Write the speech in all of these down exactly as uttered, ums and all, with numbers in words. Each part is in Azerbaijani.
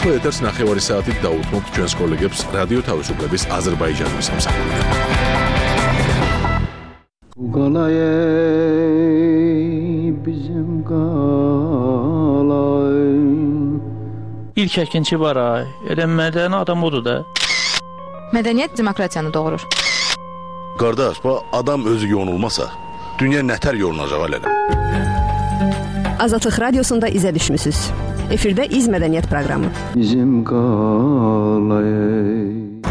ახლა ეთერს ნახევარი საათით დაუთმობთ ჩვენს კოლეგებს რადიო თავისუფლების აზერბაიჯანის სამსახურიდან. İlk əkinçi var ay. Elə mədəni adam odur da. Mədəniyyət demokratiyanı doğurur. Qardaş, bu adam özü yonulmasa, dünya nətər yonulacaq elədim. Azadlıq Radiosunda izə düşmüsünüz. Efirdə İz Mədəniyyət proqramı. Bizim qalayı.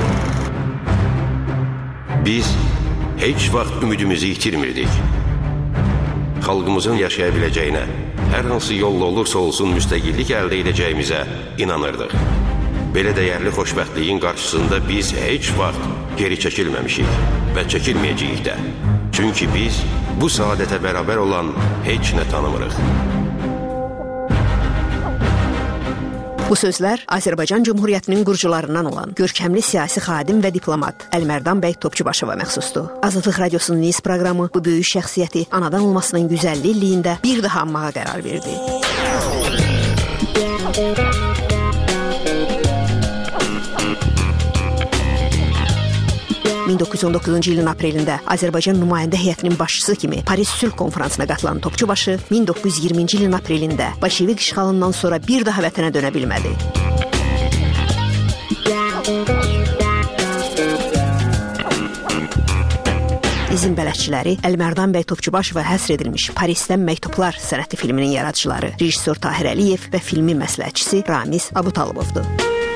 Biz heç vaxt ümidimizi itirmirdik. Xalqımızın yaşaya biləcəyinə, hər hansı yolla olursa olsun müstəqillik əldə edəcəyimizə inanırdıq. Belə dəyərli xoşbəxtliyin qarşısında biz heç vaxt geri çəkilməmişik və çəkilməyəcəyik də. Çünki biz bu saadətə bərabər olan heç nə tanımırıq. Bu sözlər Azərbaycan Cumhuriyyətinin qurucularından olan görkəmli siyasi xadim və diplomat Əlmərdan bəy Topçubaşova məxsusdur. Azadlıq Radiosunun Niz proqramı bu böyük şəxsiyyəti anadan olmasının güzəlliyi illiyində bir daha anmağa qərar verdi. min doqquz yüz on doqquzuncu ilin aprelində Azərbaycan nümayəndə heyətinin başçısı kimi Paris Sülh konfransına qatılan Topçubaşı min doqquz yüz iyirminci ilin aprelində Bolşevik işğalından sonra bir daha vətənə dönə bilmədi. İzin bələdçiləri Əlmərdan bəy Topçubaşova həsr edilmiş Parisdən Məktublar sənəti filminin yaradıcıları rejissor Tahir Əliyev və filmin məsləhətçisi Ramiz Abutalovdur.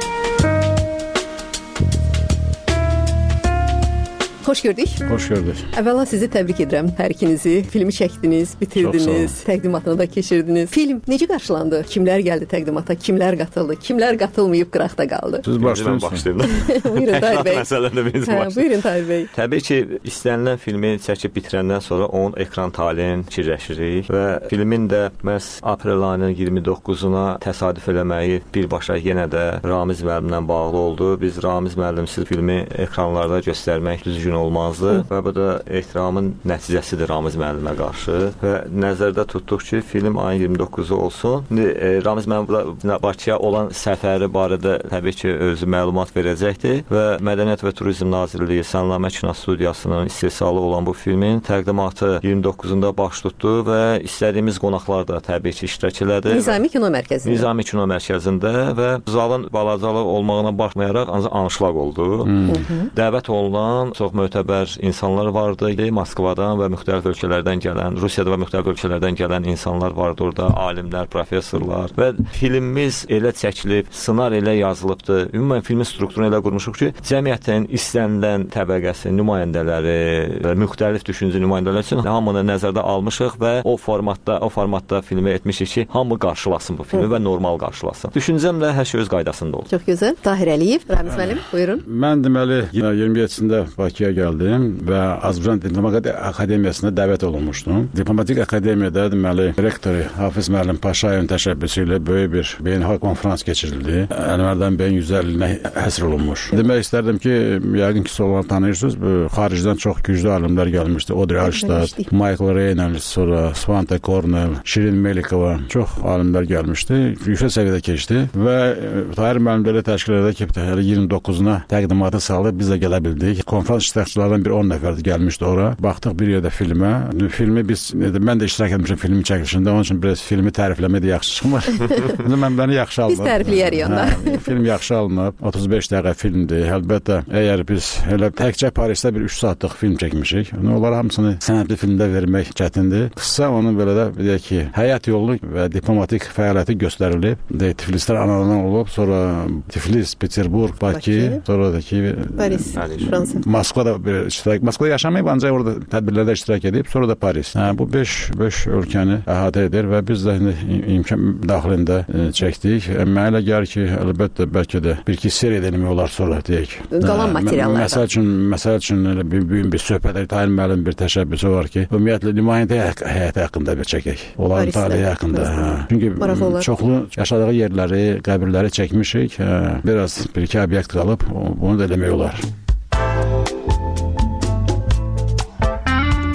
Xoş gördük. Xoş gördük. Əvvəla sizi təbrik edirəm. Hər ikinizi filmi çəkdiniz, bitirdiniz, təqdimatını da keçirdiniz. Film necə qarşılandı? Kimlər gəldi təqdimata? Kimlər qatıldı? Kimlər qatılmayıb qıraqda qaldı? Siz başlayın. Buyurun Tahir bəy. Məsələndə biz başlayın. Buyurun Tahir bəy. Təbii ki, istənilən filmi çəkib bitirəndən sonra onun ekran taleyini fikirləşirik və filmin də məhz aprel ayının iyirmi doqquzuna təsadüf eləməyi birbaşa yenə də Ramiz müəllimlə bağlı oldu. Biz Ramiz müəllimsiz filmi ekranlarda göstərmək düzgün olmazdı Hı. və bu da ehtiramın nəticəsidir Ramiz müəllimə qarşı və nəzərdə tutduq ki, film ayın iyirmi doqquzu olsun. İndi e, Ramiz müəllim Bakıya olan səfəri barədə təbii ki, özü məlumat verəcəkdir və Mədəniyyət və Turizm Nazirliyi Sənnamə Kino Studiyasının istehsalı olan bu filmin təqdimatı iyirmi doqquzunda baş tutdu və istədiyimiz qonaqlar da təbii ki, iştirak elədi. Nizami Kino Mərkəzində. Nizami Kino Mərkəzində və zalın balacalıq olmağına baxmayaraq ancaq anşlaq oldu. Hı. Dəvət olunan çox mötəbər insanlar vardı. Moskvadan və müxtəlif ölkələrdən gələn, Rusiyada və müxtəlif ölkələrdən gələn insanlar vardı orada, alimlər, professorlar və filmimiz elə çəkilib, ssenari elə yazılıbdır. Ümumən filmin strukturunu elə qurmuşuq ki, cəmiyyətin istənilən təbəqəsi, nümayəndələri və müxtəlif düşüncə nümayəndələri üçün hamını nəzərdə almışıq və o formatda, o formatda filmi etmişik ki, hamı qarşılasın bu filmi Hı. və normal qarşılasın. Düşüncəmlə hər şey öz qaydasında olur. Çox gözəl. Tahir Əliyev, Ramiz müəllim, buyurun. Mən deməli iyirmi yeddisində Bakıya gəldim və Azərbaycan Diplomatik Akademiyasına dəvət olunmuşdum. Diplomatik Akademiyada deməli rektoru Hafiz müəllim Paşayevin təşəbbüsü ilə böyük bir beynəlxalq konfrans keçirildi. Əlmərdan bəyin yüz əllinə həsr olunmuş. Demək istərdim ki, yəqin ki, sorular tanıyırsınız. Bu xaricdən çox güclü alimlər gəlmişdi. Audrey Hallstatt, Michael Reynolds, sonra Svante Kornel, Şirin Melikova, çox alimlər gəlmişdi. Yüksək səviyyədə keçdi və Tahir müəllim belə təşkil edildi ki, iyirmi doqquzuna təqdimatı salıb biz də gələ bildik. Konfrans iştirakçılarından bir on nəfər gəlmişdi ora. Baxdıq bir yerdə filmə. Filmi biz, mən də iştirak etmişim filmin çəkilişində. Onun üçün biraz filmi tərifləmək də yaxşı çıxmır. Mən bəni yaxşı alınıb. Biz tərifləyərik onda. Film yaxşı alınıb. otuz beş dəqiqə filmdir. Əlbəttə, əgər biz elə təkcə Parisdə bir üç saatlıq film çəkmişik, onlar hamısını sənədli filmdə vermək çətindir. Qısa onun belə də deyək ki, həyat yolu və diplomatik fəaliyyəti göstərilib. Tiflislər anadan olub, sonra Tiflis, Peterburg, Bakı, sonra da ki Paris, Fransa. Moskvada bir iştirak, Moskvada yaşamayıb ancaq orada tədbirlərdə iştirak edib, sonra da Paris. Hə, bu beş ölkəni əhatə edir və biz də imkan daxilində e, çəkdik. Mənə elə gəlir ki, əlbəttə bəlkə də bir-iki seriya demək olar sonra deyək. Qalan materiallarda. Məsəl üçün, məsəl üçün elə bir büyük bir söhbət, Tahir müəllim bir təşəbbüsü var ki, ümumiyyətlə nümayəndə həyatı haqqında bir çəkək. Onların taleyi haqqında. Hə. Çünki çoxlu yaşadığı yerləri, qəbirləri çəkmişik. Hə, biraz bir-iki obyekt qalıb, bunu da eləmək olar.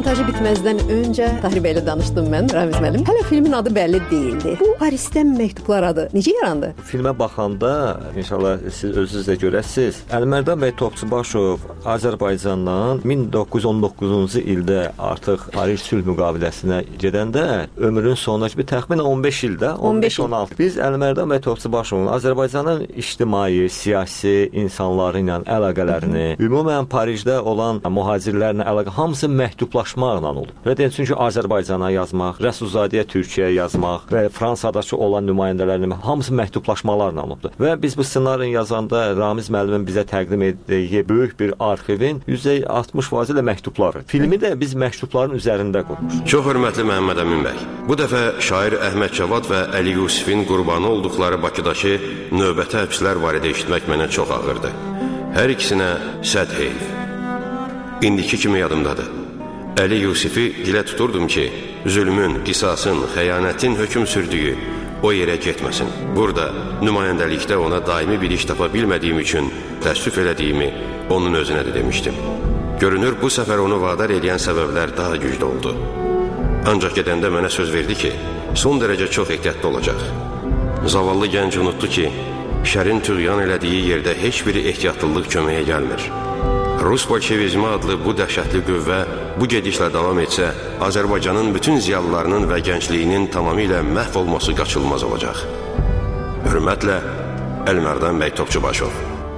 Montajı bitməzdən öncə Tahir bəylə danışdım mən, Ramiz müəllim. Hələ filmin adı bəlli deyildi. Bu Parisdən məktublar adı necə yarandı? Filmə baxanda inşallah siz özünüz də görəsiniz. Əlmərdan bəy Topçubaşov Azərbaycandan min doqquz yüz on doqquzuncu ildə artıq Paris sülh müqaviləsinə gedəndə ömrünün sonuna bir təxminən on beş ildə, on beş on altı biz Əlmərdan bəy Topçubaşovun Azərbaycanın ictimai, siyasi insanları ilə əlaqələrini, ümumən Parisdə olan mühacirlərlə əlaqə hamısı məktublaşmaqla oldu. Və deyək, çünki Azərbaycana yazmaq, Rəsulzadəyə Türkiyəyə yazmaq və Fransadakı olan nümayəndələrlə hamısı məktublaşmalarla oldu. Və biz bu ssenarini yazanda Ramiz müəllimin bizə təqdim etdiyi böyük bir arxivin yüz altmış faizi ilə məktubları. Filmi də biz məktubların üzərində qurmuşuq. Çox hörmətli Məhəmməd Əmin bəy, bu dəfə şair Əhməd Cavad və Əli Yusifin qurbanı olduqları Bakıdakı növbəti həbslər barədə eşitmək mənə çox ağırdı. Hər ikisinə səd heyf. İndiki kimi yadımdadır. Əli Yusifi dilə tuturdum ki, zülmün, qisasın, xəyanətin hökm sürdüyü o yerə getməsin. Burada nümayəndəlikdə ona daimi bir iş tapa bilmədiyim üçün təəssüf elədiyimi onun özünə də demişdim. Görünür, bu səfər onu vadar edən səbəblər daha güclü oldu. Ancaq gedəndə mənə söz verdi ki, son dərəcə çox ehtiyatlı olacaq. Zavallı gənc unutdu ki, şərin tüğyan elədiyi yerdə heç bir ehtiyatlılıq köməyə gəlmir. Rus bolşevizmi adlı bu dəhşətli qüvvə bu gedişlə davam etsə, Azərbaycanın bütün ziyalılarının və gəncliyinin tamamilə məhv olması qaçılmaz olacaq. Hörmətlə, Əlmərdan bəy Topçubaşov.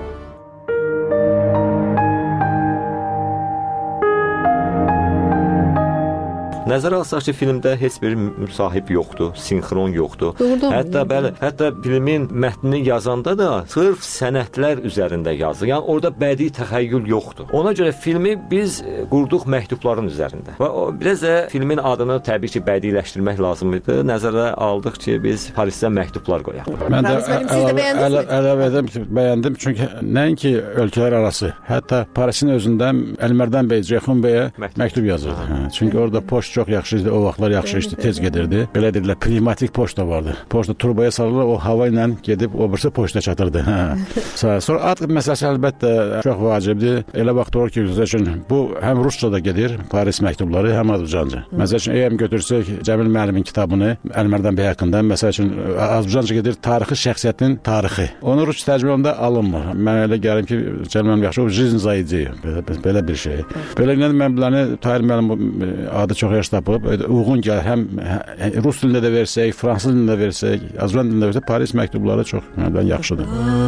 Nəzərə alsaq ki, filmdə heç bir müsahib yoxdur, sinxron yoxdur. Doğru, hətta bəli, hətta filmin mətnini yazanda da sırf sənədlər üzərində yazılır. Yəni orada bədii təxəyyül yoxdur. Ona görə filmi biz qurduq məktubların üzərində. Və o biraz da filmin adını təbii ki, bədiləşdirmək lazım idi. Nəzərə aldıq ki, biz Parisdən məktublar qoyaq. Mən də əlavə edim ki, bəyəndim. Çünki nəinki ölkələr arası, hətta Parisin özündən Əlmərdan bəy Ceyxun bəyə məktub yazırdı. Hə, çünki orada poçt çox yaxşı idi, o vaxtlar yaxşı işdi, tez gedirdi. Belə dedilər, pnevmatik poçta vardı. Poçta turbaya salırlar, o hava ilə gedib o birisi poçta çatırdı. Hə. Sonra ad məsələsi əlbəttə çox vacibdir. Elə vaxt olur ki, üçün bu həm ruscada gedir, Paris məktubları, həm Azərbaycanca. Məsəl üçün, eğer götürsək Cəmil müəllimin kitabını Əlmərdan bəy haqqında, məsəl üçün Azərbaycanca gedir, tarixi şəxsiyyətin tarixi. Onu rus tərcüməsində alınmır. Mən elə gəlim ki, Cəmil müəllim yaxşı, o жизнь zayıcı, belə bir şey. Belə ilə mən biləni Tahir müəllim adı çox yaş tapıb, uyğun gəlir, həm rus dilində də versək, fransız dilində versək, Azərbaycan dilində versək, Paris məktubları çox məndən yaxşıdır.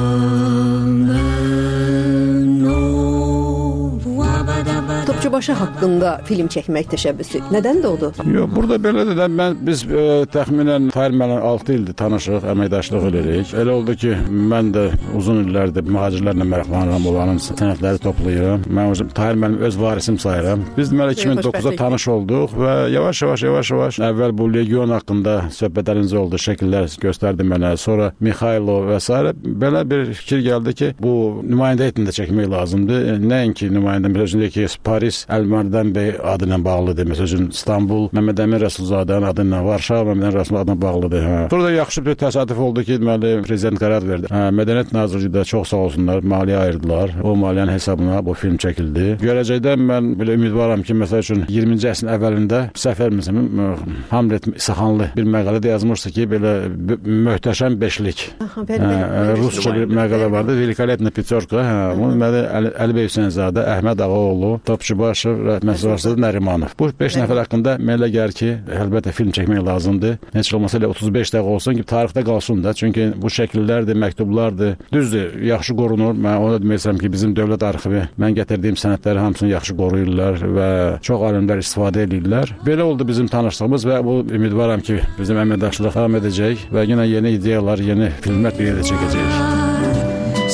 Topçubaşı haqqında film çəkmək təşəbbüsü nədən doğdu? Yox, burada belədir də, mən biz e, təxminən Tahir müəllimlə altı ildir tanışıq, əməkdaşlıq edirik. Elə oldu ki, mən də uzun illərdir mühacirlərlə maraqlanıram, onların sənədləri toplayıram. Mən özüm Tahir müəllim öz varisim sayıram. Biz deməli iki min doqquzda tanış olduq və yavaş-yavaş, yavaş-yavaş əvvəl bu legion haqqında söhbətləriniz oldu, şəkillər göstərdi mənə, sonra Mikhailov və s. Belə bir fikir gəldi ki, bu nümayəndə heyətində çəkmək lazımdır. Nəinki nümayəndə, məsələn ki, Paris Əlmərdan bəy adı ilə bağlıdır. Məsələn, İstanbul Məhəmməd Əmin Rəsulzadənin adı ilə, Varşava Məhəmməd Əmin Rəsulzadənin adına bağlıdır. Hə. Burada yaxşı bir təsadüf oldu ki, deməli prezident qərar verdi. Hə, Mədəniyyət Nazirliyi də çox sağ olsunlar, maliyyə ayırdılar. O maliyyənin hesabına bu film çəkildi. Gələcəkdə mən belə ümidvaram ki, məsəl üçün iyirminci əsrin əvvəlində Səfər müəllim Hamlet İsaxanlı bir məqalədə yazmışdı ki, belə möhtəşəm beşlik. Aha, hə, Rusca bir məqalə vardı. Velikoletna Peterka. Hə, bunu deməli Əli bəy Hüseynzadə, Əhməd Ağaoğlu, Topçubaşov və Məsrur Nərimanov. Bu beş nəfər haqqında mənə gəlir ki, əlbəttə film çəkmək lazımdır. Heç olmasa elə otuz beş dəqiqə olsun ki, tarixdə qalsın da. Çünki bu şəkillərdir, məktublardır. Düzdür, yaxşı qorunur. Mən ona demək istəyirəm ki, bizim dövlət arxivi, mən gətirdiyim sənədləri hamısını yaxşı qoruyurlar və çox alimlər istifadə edirlər. Belə oldu bizim tanışlığımız və bu ümidvaram ki, bizim əməkdaşlıq davam edəcək və yenə yeni ideyalar, yeni filmlər bir yerdə çəkəcəyik.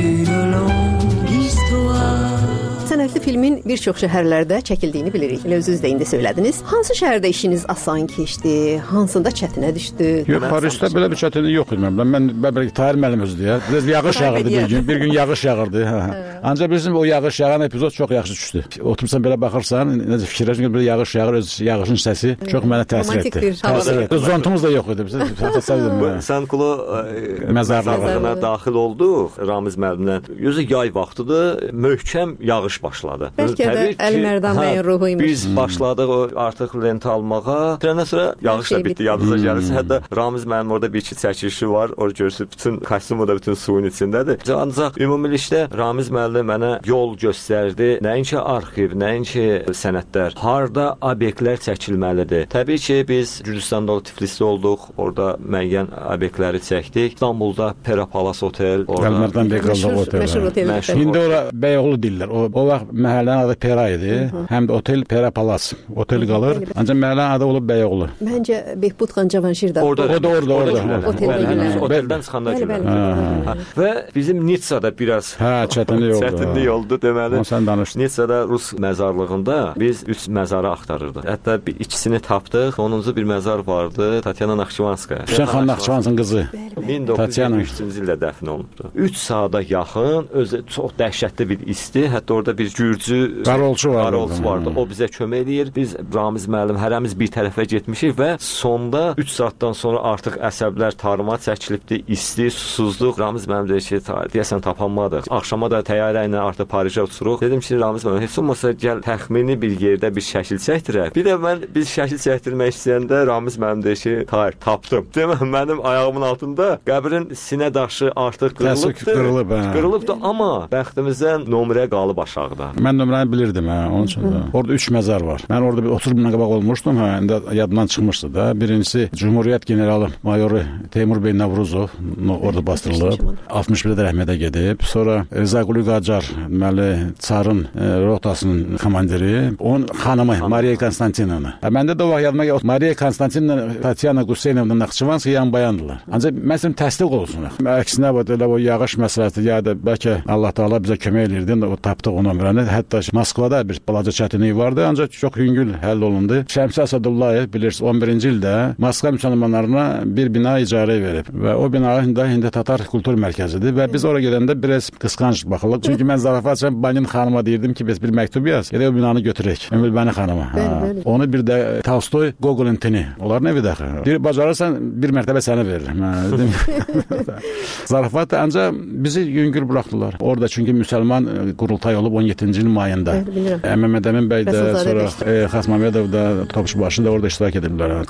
Sənədli filmin bir çox şəhərlərdə çəkildiyini bilirik. Elə özünüz də indi söylədiniz. Hansı şəhərdə işiniz asan keçdi? Hansında çətinə düşdü? Yox, Parisdə belə bir çətinlik yox idi mənim. Mən bəlkə Tahir müəllim özüdür ya. Biraz yağış yağırdı bir gün. Bir gün yağış yağırdı. Ancaq bizim o yağış yağan epizod çox yaxşı düşdü. Otursan belə baxırsan, necə fikirləşirsən ki, bir yağış yağır, öz yağışın səsi çox mənə təsir etdi. Təsir etdi. Zontumuz da yox idi. Sən Klo məzarlığına daxil olduq Ramiz müəllimlə. Yüzü yay vaxtıdır, möhkəm yağış başladı. başladı. Bəlkə də Təbii ki, Əlimərdan bəyin ruhuymuş. Biz başladıq o artıq lenti almağa. Trəndən sonra yağış da şey bitdi, bitdi. yadınıza gəlirsə. Hətta Ramiz mənim orada bir iki çəkilişi var. Orada görürsünüz, bütün kostyumu da bütün suyun içindədir. Ancaq ümumilikdə Ramiz müəllim mənə yol göstərdi. Nəinki arxiv, nəinki sənədlər, harda obyektlər çəkilməlidir. Təbii ki, biz Gürcüstanda, Tiflisdə olduq. Orada müəyyən obyektləri çəkdik. İstanbulda Pera Palace Otel, orada Əlmərdan bəy qaldı Məşhur, otel. məşhur otel. Məşhur. İndi ora Bəyoğlu deyirlər. O, o vaxt məhəllənin adı Pera idi. Həm də otel Pera Palace. Otel qalır. Ancaq məhəllənin adı olub Bəyoğlu. Məncə Behbud xan Cavanşirdə. Orada, O da orada, orada. Oteldə gülər. Oteldən çıxanda Bəli, gülər. bəli. Ha, və bizim Nitsada biraz Hə, çətinlik oldu. çətinlik oldu deməli. Onu sən danış. Nitsada Rus məzarlığında biz üç məzarı axtarırdıq. Hətta bir ikisini tapdıq. Sonuncu bir məzar vardı, Tatyana Naxçıvanskaya. Hüseyn xan Naxçıvansın qızı. min doqquz yüz yetmiş üçüncü ildə dəfn olunubdu. üç saata yaxın özü çox dəhşətli bir isti. Hətta orada bir Gürcü Qarolçu vardı. Qarolçu vardı. O bizə kömək eləyir. Biz Ramiz müəllim hərəmiz bir tərəfə getmişik və sonda üç saatdan sonra artıq əsəblər tarıma çəkilibdi. İsti, susuzluq. Ramiz müəllim dedi ki, deyəsən tapanmadıq. Axşama da təyyarə ilə artıq Parijə uçuruq. Dedim ki, Ramiz müəllim, heç olmasa gəl təxmini bir yerdə bir şəkil çəkdirək. Bir də mən biz şəkil çəkdirmək istəyəndə Ramiz müəllim dedi ki, hayır, tapdım. Demə mənim ayağımın altında qəbrin sinə daşı artıq qırılıbdı. Qırılıb, hə. Qırılıbdı, amma bəxtimizdən nömrə qalıb aşağıda. Mən nömrəni bilirdim, hə, onun üçün də. Orada üç məzar var. Mən orada bir otuz minə qabaq olmuşdum, hə, indi yadımdan çıxmışdı da. Birincisi Cumhuriyyət generalı mayoru Teymur bəy Novruzov orada bastırılıb. altmış birdə rəhmətə gedib. Sonra Rza Qulu Qacar, deməli, Çarın e, rotasının komandiri, onun xanımı Mariya Konstantinovna. Hə, məndə də o vaxt yadıma gəldi. Mariya Konstantinovna, Tatyana Quseynovna Naxçıvanskaya yan bayandılar. Ancaq məsələn təsdiq olsun. Əksinə bu elə o yağış məsələsi ya da bəlkə Allah Taala bizə kömək eləyirdi. O tapdıq o nömrəni. Hətta Moskvada bir balaca çətinlik vardı, ancaq çox yüngül həll olundu. Şəmsi Asadullayev bilirsiniz on birinci ildə Moskva müsəlmanlarına bir bina icarə verib və o bina indi Hindi Tatar Kultur Mərkəzidir və biz ora gedəndə biraz qısqanc baxırıq. Çünki mən zarafatca Banin xanıma deyirdim ki, biz bir məktub yaz, gedək o binanı götürək. Ömür Bəni xanıma. Bəli, Onu bir də Tolstoy, Gogol'un tini. Onların evi də. Bir bacarırsan bir mərtəbə sənə veririm. Zarafat ancaq bizi yüngül buraxdılar. Orada çünki müsəlman qurultay olub on yeddinci il mayında. Məhəmməd Əmin bəy də, sonra e, Xas Məmmədov da, Topçubaşı da orada iştirak ediblər.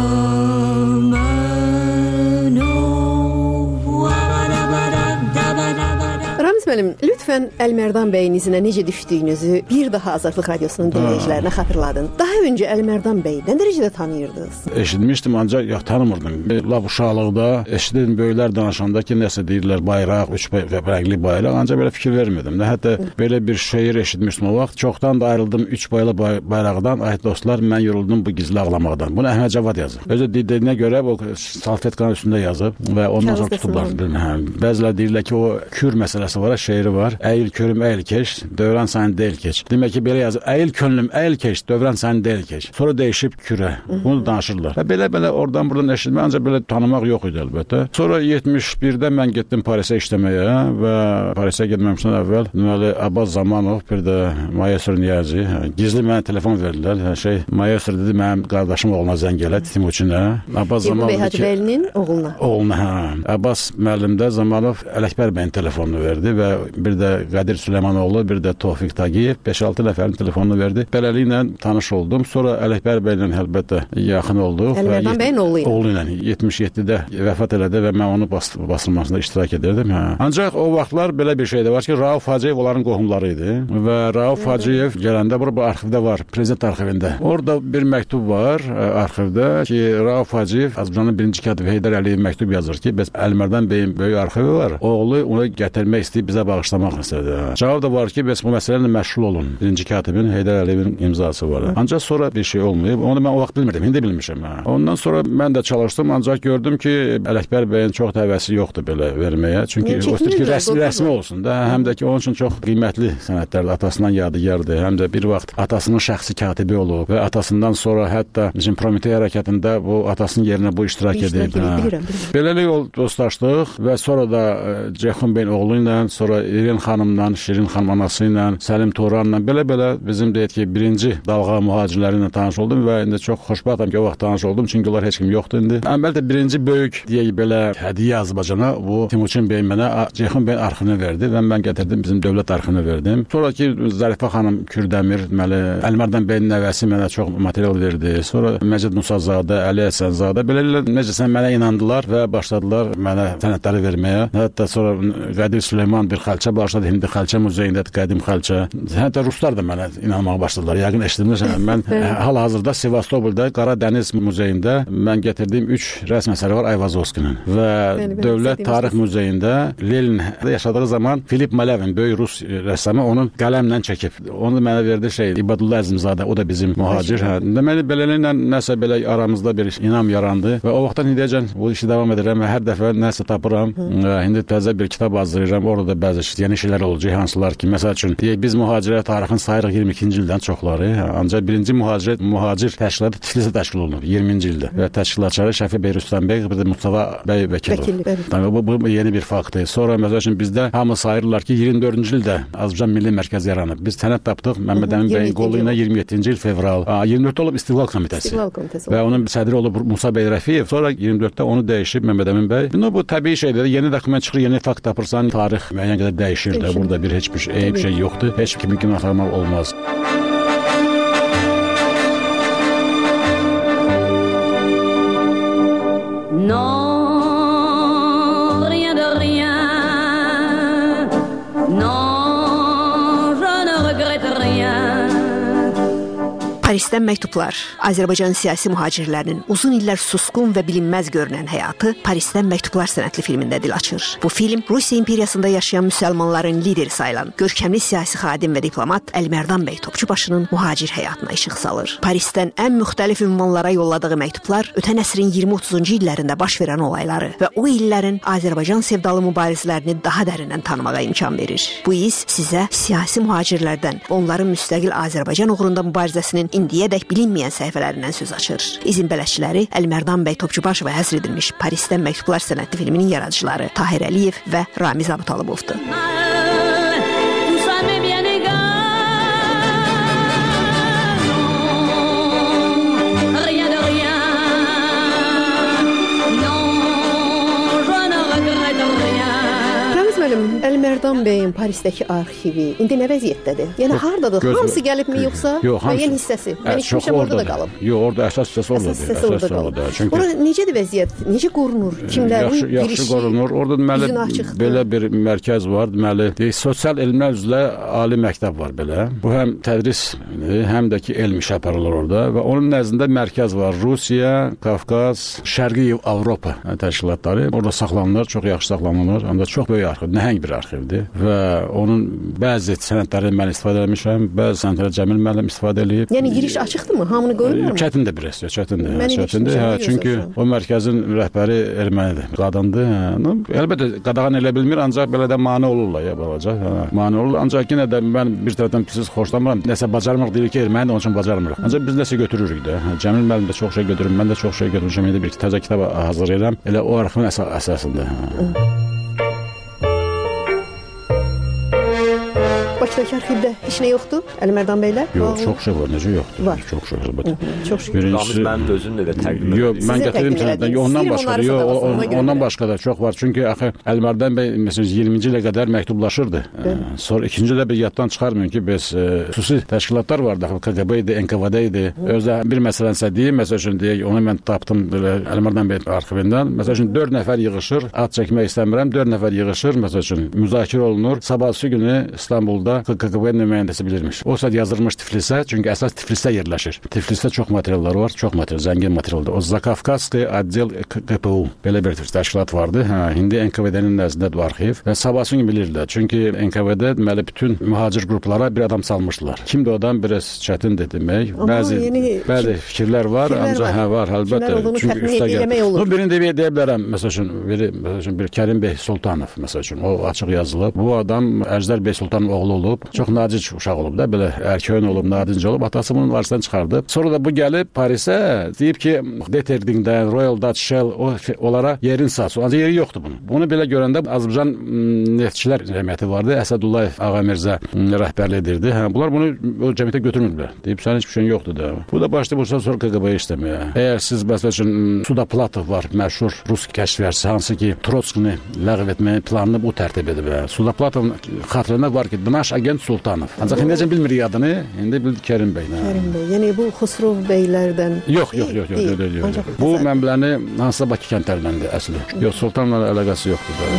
Ramiz müəllim, lütfən Əlimərdan bəyin izinə necə düşdüyünüzü bir daha Azadlıq Radiosunun dinləyicilərinə xatırladın. Daha öncə Əlimərdan bəyi nə dərəcədə tanıyırdınız? Eşitmişdim, ancaq yox, tanımırdım. Lap uşaqlıqda eşidirdim böyüklər danışanda ki, nəsə deyirlər, bayraq, üç rəngli bayraq, ancaq belə fikir vermirdim. Hətta belə bir şeir eşitmişdim o vaxt. Çoxdan da ayrıldım üç boylu bayraqdan, ay dostlar, mən yoruldum bu gizli ağlamaqdan. Bunu Əhməd Cavad yazıb. Özü dediyinə görə o salfetkanın üstündə yazıb və ondan sonra tutublar. Bəzilər deyirlər ki, o kür məsələsi var, şeiri var. Əyil körüm, əyil keç, dövran səni deyil keç. Demək ki, belə yazıb, əyil könlüm, əyil keç, dövran səni deyil keç. Sonra dəyişib kürə. Bunu danışırlar. Və belə-belə oradan buradan eşitmək, ancaq belə tanımaq yox idi əlbəttə. Sonra yetmiş birdə mən getdim Parisə işləməyə və Parisə getməmişdən əvvəl deməli Abbas Zamanov, bir də Mayesur Niyazi, gizli mənə telefon verdilər. Şey, Mayesur dedi, mənim qardaşım oğluna zəng elə, Timuçinə. Abbas Zamanov Bəy Hacıbəylinin oğluna. Oğluna, hə. Abbas müəllimdə Zamanov Ələkbər bəyin telefonunu verdi və bir də Qədir Süleymanoğlu, bir də Tofiq Tağıyev beş altı nəfərin telefonunu verdi. Beləliklə tanış oldum. Sonra Ələkbər bəylə əlbəttə yaxın olduq. Əlimərdan bəyin oğlu ilə. Oğlu ilə yetmiş yeddidə vəfat elədi və mən onu bas basılmasında iştirak edirdim. Hə. Ancaq o vaxtlar belə bir şey də var ki, Rauf Hacıyev onların qohumları idi və Rauf Hacıyev gələndə bura bu arxivdə var, prezident arxivində. Orada bir məktub var arxivdə ki, Rauf Hacıyev Azərbaycanın birinci katibi Heydər Əliyev məktub yazır ki, bəs Əlimərdan bəyin böyük arxivi var. Oğlu onu gətirmək istəyib bizə bağışlamaq istədi. Cavab da var ki, bəs bu məsələ ilə məşğul olun. Birinci katibin Heydər Əliyevin imzası var. Ancaq sonra bir şey olmayıb. Onu mən o vaxt bilmirdim, indi bilmişəm. Ondan sonra mən də çalışdım, ancaq gördüm ki, Ələkbər bəyin çox təvəssü yoxdur belə verməyə. Çünki o istəyir ki, rəsmi rəsmi olsun da, həm də ki, onun üçün çox qiymətli sənədlərdir, atasından yadigardır. Həm də bir vaxt atasının şəxsi katibi olub və atasından sonra hətta bizim Prometey hərəkətində bu atasının yerinə bu iştirak edib. Beləlik dostlaşdıq və sonra da Ceyxun bəyin oğlu ilə, sonra İren xanımla, Şirin xanım anası ilə, Səlim Toranla belə-belə bizim deyək ki, birinci dalğa mühacirləri ilə tanış oldum və indi çox xoşbəxtəm ki, o vaxt tanış oldum, çünki onlar heç kim yoxdur indi. Əvvəldə birinci böyük deyək belə hədiyyə Azərbaycana bu Timuçin bəy mənə Ceyxun bəy arxivini verdi və mən gətirdim bizim dövlət arxivini verdim. Sonraki Zərifə xanım Kürdəmir, deməli Əlmərdan bəyin nəvəsi mənə çox material verdi. Sonra Məcid Musazadə, Əli Həsənzadə belə necəsə mənə inandılar və başladılar mənə sənədləri verməyə. Hətta sonra Qədir Süleyman bir xalça başladı, Hindi xalça muzeyində qədim xalça. Hətta ruslar da mənə inanmağa başladılar. Yəqin eşitmişəm. Mən hal-hazırda Sevastopolda Qara Dəniz muzeyində mən gətirdiyim üç rəsm əsəri var Ayvazovskinin və Bəli, Dövlət Tarix Muzeyində Lenin yaşadığı zaman Filip Malevin, böyük rus rəssamı onun qələmlə çəkib. Onu mənə verdi şey İbadullah Əzimzadə, o da bizim mühacir. Hə. Deməli beləliklə nəsə belə aramızda bir inam yarandı və o vaxtdan indiyəcən bu işi davam edirəm və hər dəfə nəsə tapıram. Hı. İndi təzə bir kitab hazırlayıram. Orada da bəzi yeni şeylər olacaq, hansılar ki, məsəl üçün deyək biz mühacirlər tarixini sayırıq iyirmi ikinci ildən çoxları. Ancaq birinci mühacir mühacir təşkilatı Tiflisdə təşkil olunub iyirminci ildə. Və təşkilatçıları Şəfi bəy Rüstəm bəy, bir də Mustafa bəy Vəkilov. Bu, bu yeni bir faktdır. Sonra məsəl üçün bizdə hamı sayırlar ki, iyirmi dördüncü ildə Azərbaycan Milli Mərkəzi yaranıb. Biz sənəd tapdıq Məmməd Əmin bəyin qolu ilə iyirmi yeddinci il fevral. iyirmi dörddə olub İstiqlal Komitəsi. İstiqlal Komitəsi. Və onun sədri olub Musa bəy Rəfiyev. Sonra iyirmi dörddə onu dəyişib Məmməd Əmin bəy. No, bu təbii şeydir. Yeni dokument çıxır, yeni fakt tapırsan, tarix müəyyən qədər dəyişir də. Burada bir heç bir şey, eyib şey yoxdur. Heç kimin kimi axtarmaq olmaz. Non, rien de rien. Non, je ne regrette rien. Parisdən məktublar. Azərbaycan siyasi mühacirlərinin uzun illər susqun və bilinməz görünən həyatı Parisdən məktublar sənədli filmində dil açır. Bu film Rusiya imperiyasında yaşayan müsəlmanların lideri sayılan görkəmli siyasi xadim və diplomat Əlmərdan bəy Topçubaşının mühacir həyatına işıq salır. Parisdən ən müxtəlif ünvanlara yolladığı məktublar ötən əsrin iyirmi otuzuncu illərində baş verən olayları və o illərin Azərbaycan sevdalı mübarizlərini daha dərindən tanımağa imkan verir. Bu iz sizə siyasi mühacirlərdən və onların müstəqil Azərbaycan uğrunda mübarizəsinin indiyədək bilinməyən səhifələrindən söz açır. İzin bələdçiləri Əlmərdan bəy Topçubaşova həsr edilmiş Parisdən məktublar sənədli filminin yaradıcıları Tahir Əliyev və Ramiz Abutalıbovdur. Əlmərdan bəyin Parisdəki arxivi indi nə vəziyyətdədir? Yəni hardadır? Göz, Hamısı gəlibmi yoxsa müəyyən hissəsi? Mən işmişəm orada da qalıb. Yox, orada əsas hissəsi oradadır. Əsas hissəsi orada qalıb. Çünki orada necədir vəziyyət? Necə qorunur? Kimlərin yaxşı, yaxşı girişi? Qorunur. Orada deməli belə bir mərkəz var. Deməli, deyək, sosial elmlər üzrə ali məktəb var belə. Bu həm tədris, həm də ki elm iş aparılır orada və onun nəzdində mərkəz var. Rusiya, Qafqaz, Şərqi Avropa təşkilatları orada saxlanılır, çox yaxşı saxlanılır. Həm də çox böyük arxiv, nəhəng bir arxivdir və onun bəzi sənədlərindən mən istifadə etmişəm, bəzi sənədlərə Cəmil müəllim istifadə edib. Yəni giriş açıqdırmı? Hamını qoyurlar mı? Çətindir biraz, çətindir. Çətindir. Hə, çünki o mərkəzin rəhbəri ermənidir, qadındır. Hə. Əlbəttə qadağan elə bilmir, ancaq belə də mane olurlar ya balaca. Hə. Mane olurlar. Ancaq yenə də mən bir tərəfdən siz xoşlamıram. Nəsə bacarmırıq deyirik ki, erməni onun üçün bacarmırıq. Ancaq biz nəsə götürürük də. Hə. Cəmil müəllim də çox şey götürür, mən də çox şey götürmüşəm. İndi bir təzə kitab hazırlayıram. Elə o arxivin əsa əsasında. Hə. Bakıdakı arxivdə heç nə yoxdur? Əlmərdan bəylə? Yox, çox şey var, necə yoxdur? Var. Çox şey var. Çox şey. Ramiz mənim özünü də təqdim edir. Yox, mən gətirdim sənəddən. Ondan başqa, yox, ondan başqa da çox var. Çünki axı Əlmərdan bəy məsələn iyirminci ilə qədər məktublaşırdı. Sonra ikinci də bir yaddan çıxarmayın ki, biz xüsusi təşkilatlar vardı. K G B idi, N K V D idi. Özdə bir məsələnsə deyim, məsəl üçün deyək, onu mən tapdım belə Əlmərdan bəy arxivindən. Məsəl üçün dörd nəfər yığılır, ad çəkmək istəmirəm, dörd nəfər yığılır, məsəl üçün müzakirə olunur. Sabahsı günü İstanbulda K G B nümayəndəsi bilirmiş. O saat yazılmış Tiflisə, çünki əsas Tiflisdə yerləşir. Tiflisdə çox materiallar var, çox material, zəngin materialdır. O Zakafkasski Adel K P U belə bir təşkilat vardı. Hə, indi N K V D-nin nəzdində bu arxiv və sabahsı gün bilirlər. Çünki N K V D deməli bütün mühacir qruplara bir adam salmışdılar. Kimdir o adam biraz çətindir demək. Bəzi bəzi fikirlər var, ancaq hə var, əlbəttə. Çünki üstə gəlir. O birini deyə bilərəm. Məsəl üçün, biri məsəl üçün bir Kərim bəy Sultanov məsəl üçün o açıq yazılıb. Bu adam Əjdər bəy Sultanov oğlu olub, çox nacic uşaq olub da, belə erkəyin olub, nadinc olub, atası bunun varisini çıxardıb. Sonra da bu gəlib Parisə, deyib ki, Deterdingdən, Royal Dutch Shell o, onlara yerin sahası, ancaq yeri yoxdur bunun. Bunu belə görəndə Azərbaycan neftçilər cəmiyyəti vardı, Əsədullayev Ağamirzə rəhbərlik edirdi. Hə, bunlar bunu o cəmiyyətə götürmürdülər. Deyib, sənin heç bir şeyin yoxdur da. Bu da başlayıb Bursa sonra K G B-yə işləməyə. Əgər siz məsəl üçün Suda Platov var, məşhur rus kəşfiyyatçısı, hansı ki, Trotskini ləğv etməyin planını bu tərtib edib. Suda Platovun xatırına var ki, naş agent Sultanov. Ancaq indicə bilmirik adını, indi bildi Kerim bəy. Kerim bəy, yəni bu Xosrov bəylərdən. Yox, yox, yox, yox, yox, yox, yox. Bu mənbələni hansısa Bakı kəndlərindəndir əsli. Yox, Sultanla əlaqəsi yoxdur da.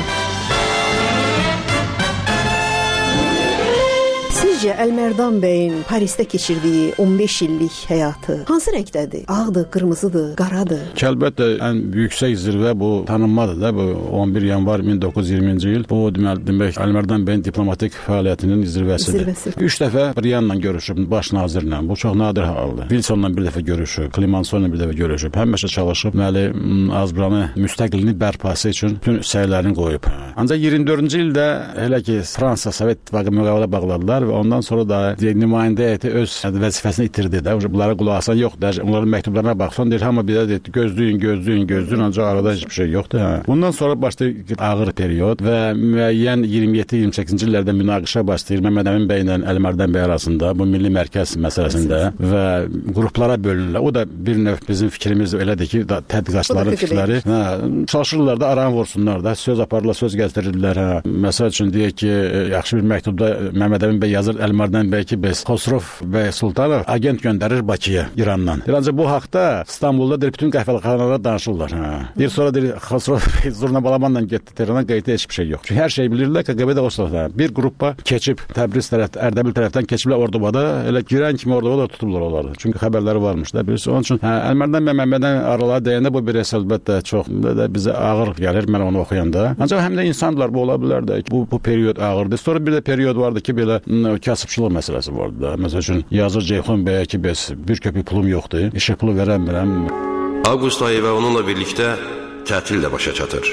Sizcə Əlmərdan bəyin Parisdə keçirdiyi on beş illik həyatı hansı rəngdədir? Ağdır, qırmızıdır, qaradır? Əlbəttə ən yüksək zirvə bu tanınmadır da, bu on bir yanvar min doqquz yüz iyirminci il. Bu demək Əlmərdan bəyin diplomatik fəaliyyətinin zirvəsidir. Zirvəsi. Üç dəfə Brianla görüşüb, baş nazirlə. Bu çox nadir haldır. Wilsonla bir dəfə görüşüb, Clemenceau'la bir dəfə görüşüb. Həmişə çalışıb, deməli Azərbaycanın müstəqilliyini bərpası üçün bütün səylərini qoyub. Ancaq iyirmi dördüncü ildə elə ki Fransa Sovet İttifaqı müqavilə bağladılar və ondan sonra da nümayəndə heyəti öz vəzifəsini itirdi də. Bunlara qulaq asan yoxdur. Onların məktublarına baxsan deyir, hamı bir də deyir, gözləyin, gözləyin, gözləyin, ancaq arada heç bir şey yoxdur. Hə. Bundan sonra başlayır ağır period və müəyyən iyirmi yeddi iyirmi səkkizinci illərdə münaqişə başlayır Məmməd Əmin bəy ilə Əlmərdan bəy arasında bu milli mərkəz məsələsində və qruplara bölünürlər. O da bir növ bizim fikrimiz elədir ki, tədqiqatçıların fikirləri, hə, çalışırlar da aran vursunlar da, söz aparırlar, söz gəzdirirlər. Hə. Məsəl üçün deyək ki, yaxşı bir məktubda Məmməd Əmin bəy yazır Əlmərdan bəy ki, bəs Xosrov bəy Sultanov agent göndərir Bakıya, İrandan. Ancaq bu haqda İstanbulda deyir, bütün qəhvəxanalarda danışırlar. Hə. Bir sonra deyir, Xosrov bəy Zurna Balamanla getdi Tehrana, qeydə heç bir şey yox. Çünki hər şey bilirlər, K G B-də o sırada. Bir qrupa keçib Təbriz tərəf, Ərdəbil tərəfdən keçiblər Ordubada, elə girən kimi Ordubada tutublar onları. Çünki xəbərləri varmış da. Birisi onun üçün hə, Əlmərdan bəy Məmmədən aralara deyəndə bu bir əlbəttə çox da bizə ağır gəlir mən onu oxuyanda. Ancaq həm də insanlar bu ola bilər də. Bu bu period ağırdır. Sonra bir də period vardı ki, belə kasıbçılıq məsələsi vardı da. Məsəl üçün yazır Ceyxon bəyə ki, bəs bir köpük pulum yoxdur, işə pulu verəmirəm. Avqust ayı və onunla birlikdə tətil də başa çatır.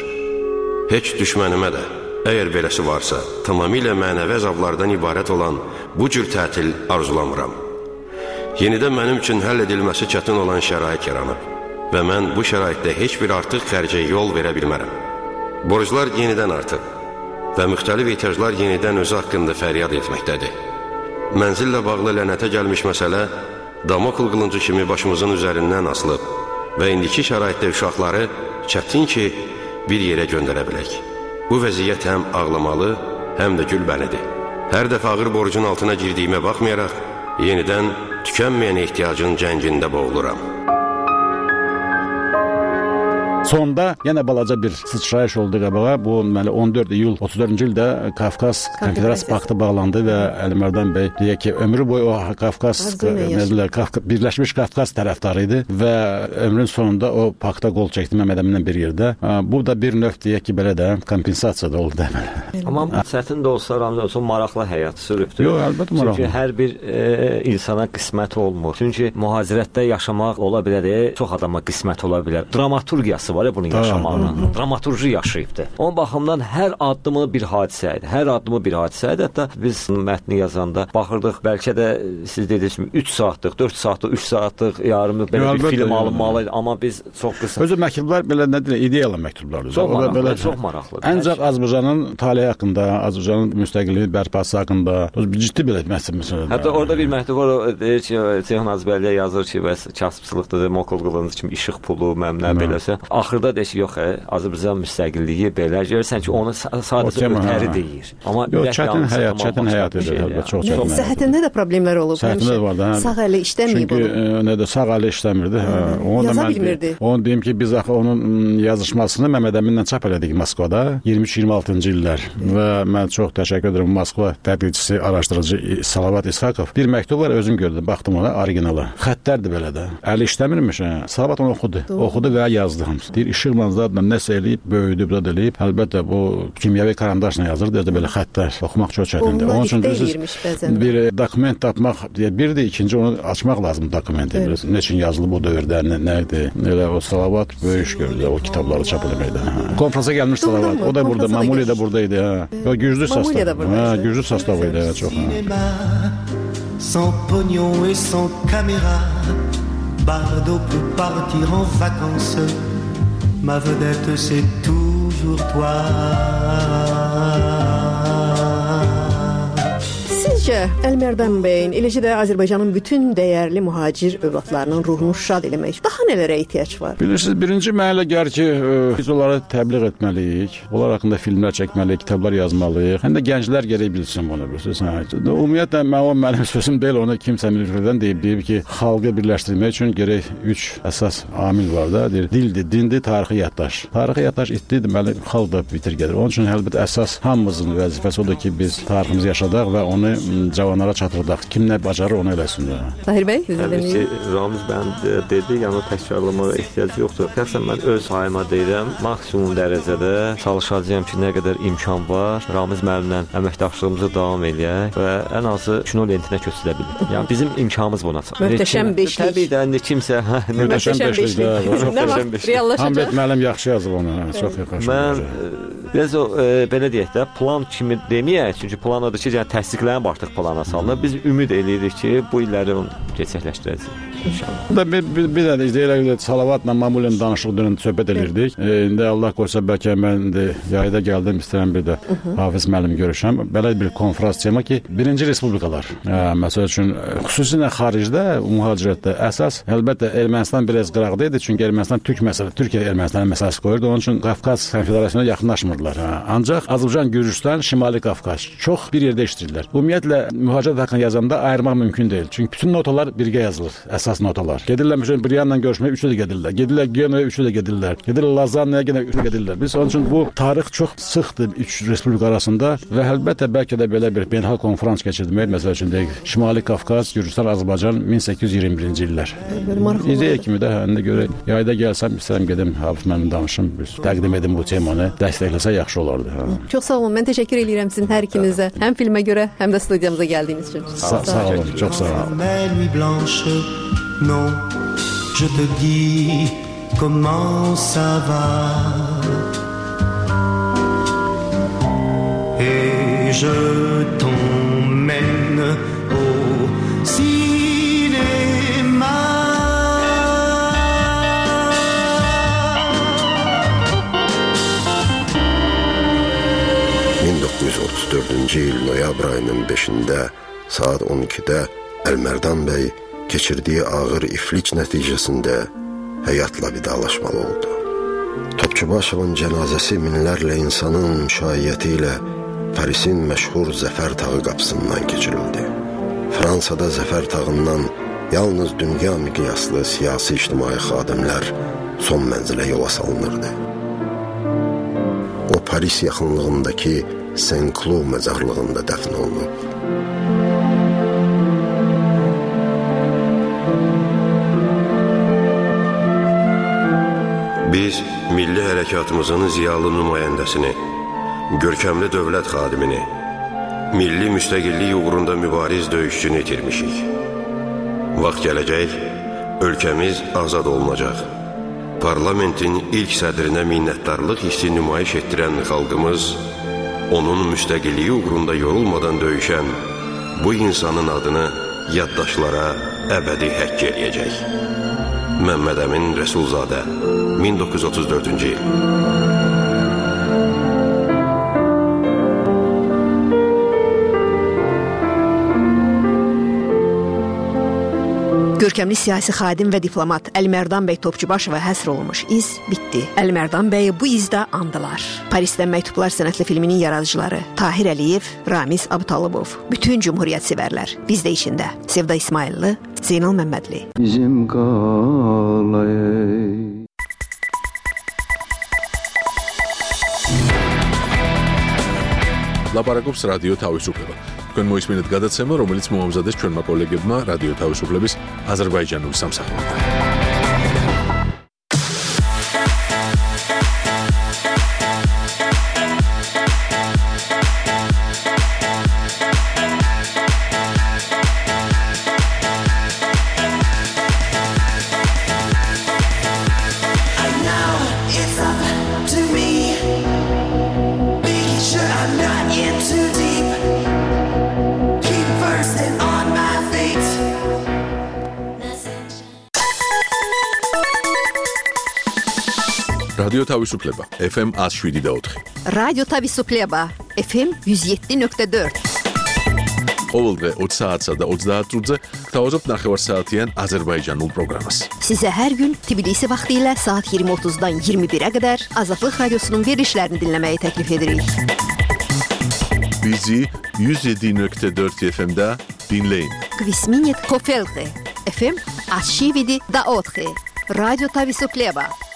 Heç düşmənimə də, əgər beləsi varsa, tamamilə mənəvi əzablardan ibarət olan bu cür tətil arzulamıram. Yenidən mənim üçün həll edilməsi çətin olan şərait yaranıb və mən bu şəraitdə heç bir artıq xərcə yol verə bilmərəm. Borclar yenidən artıb və müxtəlif ehtiyaclar yenidən özü haqqında fəryad etməkdədir. Mənzillə bağlı lənətə gəlmiş məsələ Damokl qılıncı kimi başımızın üzərindən asılıb və indiki şəraitdə uşaqları çətin ki, bir yerə göndərə bilək. Bu vəziyyət həm ağlamalı, həm də gülbənidir. Hər dəfə ağır borcun altına girdiyimə baxmayaraq, yenidən tükənməyən ehtiyacın cəngində boğuluram. Sonda yenə balaca bir sıçrayış oldu qabağa. Bu deməli on dörd iyul otuz dördüncü ildə Qafqaz Konfederasiyası paktı bağlandı və Əlmərdan bəy deyək ki, ömrü boyu o Qafqaz Birləşmiş Qafqaz tərəfdarı idi və ömrün sonunda o pakta qol çəkdi Məmməd Əminlə bir yerdə. Bu da bir növ deyək ki, belə də kompensasiya da oldu deməli. Amma çətin də olsa, Ramazan olsa maraqlı həyat sürübdür. Yox, əlbəttə maraqlı. Çünki hər bir e, insana qismət olmur. Çünki mühacirətdə yaşamaq ola bilər, çox adama qismət ola bilər. Dramaturgiyası var ya bunun yaşamağının. Dramaturji yaşayıbdır. Onun baxımdan hər addımı bir hadisə idi. Hər addımı bir hadisə idi. Hətta biz mətni yazanda baxırdıq, bəlkə də siz dediniz kimi üç saatlıq, dörd saatlıq, üç saatlıq yarımı belə Yo, bir film alınmalı idi. Amma biz çox qısa. Özü məktublar belə nədir? İdeal məktublardır. Çox maraqlı, belə, çox maraqlı. Ancaq Azərbaycanın taleyi haqqında, Azərbaycanın müstəqilliyi bərpası haqqında ciddi belə məsələdir. Hətta orada bir məktub var, deyir ki, Ceyhun Azbərliyə yazır ki, bəs kasıbçılıqdır, Mokol qılıncı kimi işıq pulu, məmnə beləsə. Axırda deyir ki, yox, Azərbaycan müstəqilliyi belə görürsən ki, onu sadəcə ötəri deyir. Amma yox, çətin həyat, çətin həyat edir. Çox çətin. Səhhətində də problemlər olub. Səhhətində var da. Sağ əli işləməyib. Çünki nədə sağ əli işləmirdi. Yaza bilmirdi. Onu deyim ki, biz axı onun yazışmasını Məmməd Əminlə çap elədik Moskvada iyirmi üç iyirmi altıncı illər və mən çox təşəkkür edirəm Moskva tədqiqçisi, araşdırıcı Salavat İshakov bir məktub var, özüm gördüm, baxdım ona, orijinalı. Xəttlərdir belə də. Əli işləmirmiş. Salavat onu oxudu. Oxudu və yazdı hamısı. deyir işıqla zadla nəsə eləyib, böyüdüb da eləyib. Əlbəttə bu kimyəvi karandaşla yazır, deyə də belə xəttlər oxumaq çox çətindir. Onun üçün bilirsiniz, bir dokument tapmaq, birdir, ikinci onu açmaq lazım dokumenti. Evet. Nə üçün yazılıb o dövrdə, nə, nə idi? Elə o Salavat böyük iş gördü, o kitabları çap eləməkdə. Konfransa gəlmiş Salavat. O da burada, Mamuli də buradaydı. Ha. Güclü sastav. Ha, güclü sastav idi, çox. Sans pognon et sans caméra, Bardot peut partir en vacances. Ma vedette c'est toujours toi. Sizcə Əlmərdan bəyin, eləcə də Azərbaycanın bütün dəyərli mühacir övladlarının ruhunu şad eləmək daha nələrə ehtiyac var? Bilirsiniz, birinci mənə elə gəlir ki, biz onları təbliğ etməliyik. Onlar haqqında filmlər çəkməliyik, kitablar yazmalıyıq. Həm də gənclər gərək bilsin bunu, bilirsiniz. Ümumiyyətlə, mənim, mənim sözüm deyil, onu kimsə müfərdən deyib, deyib ki, xalqı birləşdirmək üçün gərək üç əsas amil var da, deyir, dildir, dindir, tarixi yaddaş. Tarixi yaddaş itdi, deməli, xalq da bitir gedir. Onun üçün əlbəttə əsas hamımızın vəzifəsi odur ki, biz tariximizi yaşadaq və onu cavanlara çatırdaq. Kim nə bacarır, onu eləsin də. Tahir bəy, Təbii ki, Ramiz bəy dedi, yəni təkrarlamaya ehtiyac yoxdur. Şəxsən mən öz sayıma deyirəm, maksimum dərəcədə çalışacağam ki, nə qədər imkan var, Ramiz müəllimlə əməkdaşlığımızı davam eləyək və ən azı kino lentinə köçürə bilir. Yəni bizim imkanımız buna çatır. Möhtəşəm beşlik. Təbii də, nə kimsə, hə, möhtəşəm beşlik. Nə vaxt reallaşacaq? Hamid müəllim yaxşı yazıb onu, çox yaxşı. Mən biraz o belə deyək də, plan kimi deməyək, çünki plan odur ki, yəni təsdiqlənib artıq plana salınır. Biz ümid eləyirik ki, bu illəri onu gerçəkləşdirəcəyik. İnşallah. Da bir bir, bir də izləyirək Salavatla Mamulin danışıq dünən söhbət edirdik. E, indi Allah qoysa bəlkə mən də yayda gəldim, istəyirəm bir də Hafiz müəllim görüşəm. Belə bir konfrans tema ki, birinci respublikalar. E, məsəl üçün xüsusilə xaricdə, mühacirətdə əsas əlbəttə Ermənistan biraz qıraqda idi, çünki Ermənistan türk məsələ, Türkiyə Ermənistan məsələsi qoyurdu. Onun üçün Qafqaz Konfederasiyasına yaxınlaşmırdılar. Ha. Ancaq Azərbaycan, Gürcüstan, Şimali Qafqaz çox bir yerdə işləyirlər. Ümumiyyətlə mühacirət haqqında yazanda ayırmaq mümkün deyil. Çünki bütün notalar birgə yazılır, əsas notalar. Gedirlər məsələn Briyanla görüşməyə üçü də gedirlər. Gedirlər Genova üçü də gedirlər. Gedirlər Lazannaya yenə üçü də gedirlər. Biz onun üçün bu tarix çox sıxdır üç respublika arasında və əlbəttə bəlkə də belə bir beynəlxalq konfrans keçirmək, məsəl üçün deyək, Şimali Qafqaz, Gürcüstan, Azərbaycan min səkkiz yüz iyirmi birinci illər. İdeya kimi də hə, görə yayda gəlsəm, istəyirəm gedim Hafiz müəllimlə danışım, təqdim edim bu temanı, dəstəkləsə yaxşı olardı. Hə. Çox sağ olun. Mən təşəkkür edirəm sizin hər ikinizə. Həm filmə görə, həm də studiyamıza gəldiyiniz üçün. Sağ, sağ olun. Çox sağ olun. Non, je te dis comment ça va. Et je t'emmène au cinéma. min doqquz yüz otuz dördüncü il noyabr ayının beşində saat on ikidə Əlmərdan bəy keçirdiyi ağır iflic nəticəsində həyatla vidalaşmalı oldu. Topçubaşovun cənazəsi minlərlə insanın müşayiəti ilə Parisin məşhur Zəfər tağı qapısından keçirildi. Fransada Zəfər tağından yalnız dünya miqyaslı siyasi ictimai xadimlər son mənzilə yola salınırdı. O Paris yaxınlığındakı Saint-Cloud məzarlığında dəfn olunub. Biz milli hərəkatımızın ziyalı nümayəndəsini, görkəmli dövlət xadimini, milli müstəqillik uğrunda mübariz döyüşçünü itirmişik. Vaxt gələcək, ölkəmiz azad olunacaq. Parlamentin ilk sədrinə minnətdarlıq hissi nümayiş etdirən xalqımız, onun müstəqilliyi uğrunda yorulmadan döyüşən bu insanın adını yaddaşlara əbədi həkk eləyəcək. Məmməd Əmin Rəsulzadə, min doqquz yüz otuz dördüncü il. Görkəmli siyasi xadim və diplomat Əlmərdan bəy Topçubaşova həsr olunmuş iz bitdi. Əlmərdan bəyi bu izdə andılar. Parisdən Məktublar sənətli filminin yaradıcıları Tahir Əliyev, Ramiz Abutalıbov, bütün cümhuriyyət sevərlər, biz də içində Sevda İsmailli, Zeynal Məmmədli. Bizim qalay. ლაპარაკობს რადიო თავისუფლება. თქვენ მოისმინეთ გადაცემა, რომელიც მოამზადეს ჩვენმა კოლეგებმა რადიო თავისუფლების აზერბაიჯანული სამსახურიდან. რადიო თავისუფლება ეფ ემ one oh seven point four. რადიო თავისუფლება ეფ ემ one oh seven point four. ყოველდღე ოცი საათსა და ოცდაათ წუთზე გთავაზობთ ნახევარსაათიან აზერბაიჯანულ პროგრამას. Sizə hər gün Tbilisi vaxtı ilə saat iyirmi otuzdan iyirmi birə qədər Azadlıq Radiosunun verilişlərini dinləməyi təklif edirik. Bizi one oh seven point four efe em'də dinləyin. Qvisminit Kofelte efe em one oh seven point four. Radyo Tavisupleva.